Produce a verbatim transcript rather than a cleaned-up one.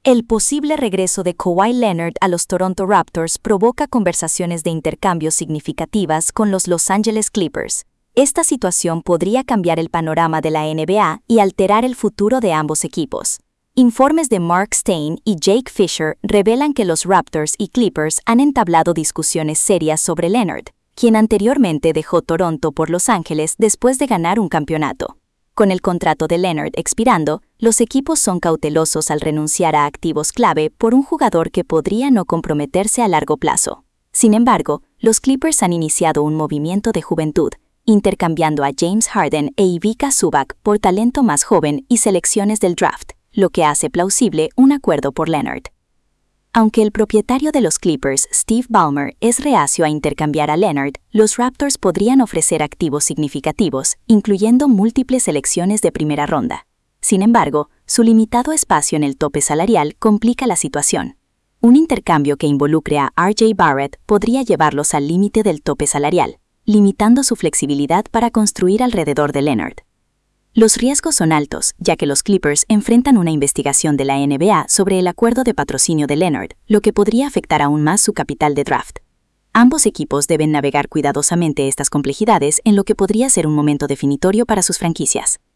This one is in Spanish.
El posible regreso de Kawhi Leonard a los Toronto Raptors provoca conversaciones de intercambio significativas con los Los Angeles Clippers. Esta situación podría cambiar el panorama de la N B A y alterar el futuro de ambos equipos. Informes de Mark Stein y Jake Fisher revelan que los Raptors y Clippers han entablado discusiones serias sobre Leonard, quien anteriormente dejó Toronto por Los Ángeles después de ganar un campeonato. Con el contrato de Leonard expirando, los equipos son cautelosos al renunciar a activos clave por un jugador que podría no comprometerse a largo plazo. Sin embargo, los Clippers han iniciado un movimiento de juventud, intercambiando a James Harden e Ivica Zubac por talento más joven y selecciones del draft, lo que hace plausible un acuerdo por Leonard. Aunque el propietario de los Clippers, Steve Ballmer, es reacio a intercambiar a Leonard, los Raptors podrían ofrecer activos significativos, incluyendo múltiples selecciones de primera ronda. Sin embargo, su limitado espacio en el tope salarial complica la situación. Un intercambio que involucre a R J Barrett podría llevarlos al límite del tope salarial, limitando su flexibilidad para construir alrededor de Leonard. Los riesgos son altos, ya que los Clippers enfrentan una investigación de la N B A sobre el acuerdo de patrocinio de Leonard, lo que podría afectar aún más su capital de draft. Ambos equipos deben navegar cuidadosamente estas complejidades en lo que podría ser un momento definitorio para sus franquicias.